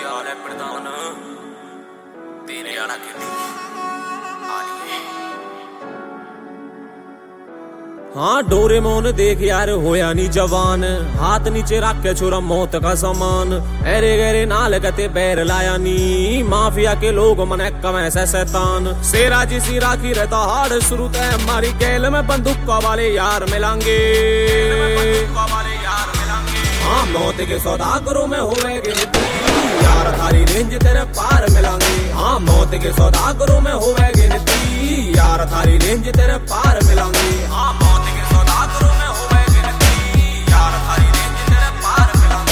हाल है प्रधान तेरे आला के हाँ डोरेमोन देख यार होया नी जवान, हाथ नीचे रख के छोरा मौत का सामान। अरे गहरे नाल गते बैर लाया नी, माफिया के लोग मने कमे से शैतान। शेरा जिसी राखी रहता हाड़ शुरू तय हमारी गैल में बंदूक वाले यार मिलांगे। हाँ मौत के सौदागरों में होवेगे यार थारी रेंज तेरे पार मिलांगे। हाँ मौत के सौदागरों में होवेगे यार थारी रेंज तेरे पार मिलांगे। हाँ मौत के सौदागरों में होवेगे यार थारी रेंज तेरे पार मिलांगे।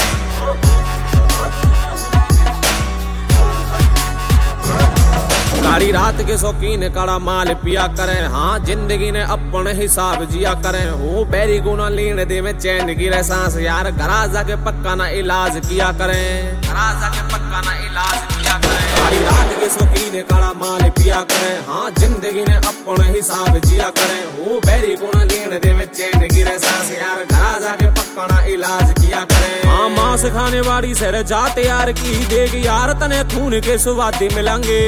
काली रात के शौकीन काला माल पिया करें, हाँ जिंदगी ने अपने हिसाब जिया करें। हो बैरी गुना लेने दे में चैन गिरे सांस यार, घरा जाके पक्का ना इलाज किया करें। घरा जाके पक्का ना इलाज किया करें। काली रात के शौकीन काला माल पिया करें, हाँ जिंदगी ने अपने हिसाब जिया करें। हो बैरी गुना लेने दे में चैन गिरे सांस यार, घरा जाके पक्का ना इलाज किया करें। हाँ मांस खाने वाली सर जाते यार की देख यार, तने खून के सुवादी मिलेंगे।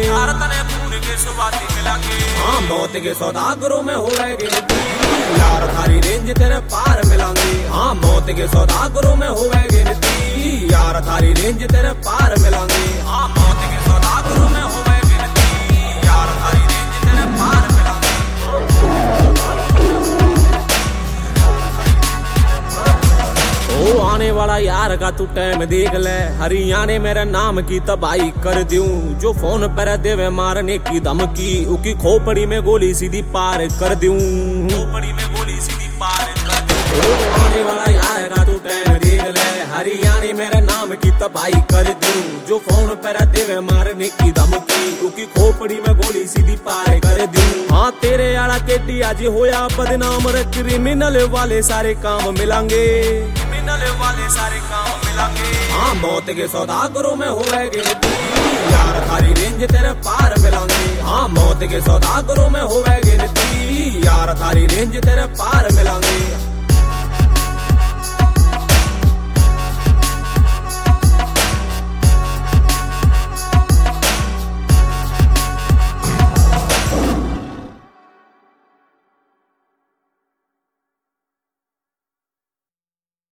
हाँ मौत के सौदागरों में होवेगे यार थारी रेंज तेरे पार मिलांगे। हाँ मौत के सौदागरों में होवेगे यार थारी रेंज तेरे पार मिलांगे। हाँ मौत के सौदागरों में होवेगे यार थारी रेंज तेरे पार मिलांगे। ओ आने वाला यार का तू टाइम देख ले, हरियाणे मेरे नाम की तबाही कर दूं। जो फोन पर देवे मारने की धमकी, उकी खोपड़ी में गोली सीधी पार कर दूं। खोपड़ी में गोली सीधी पार कर दूं। ओ आने वाला यार का तू टाइम देख ले, हरियाणे मेरे नाम की तबाही कर दूं। जो फोन पर देवे मारने की धमकी, उकी खोपड़ी में गोली सीधी पार कर दूं। हाँ तेरे आला केटी आज होया बदनाम रे, क्रिमिनल वाले सारे काम मिलांगे। वाले सारे काम मिलांगे। हाँ मौत के सौदागरों में होवेगे यार थारी रेंज तेरे पार मिलांगे। हाँ मौत के सौदागरों में होवेगे यार थारी रेंज तेरे पार मिलांगे।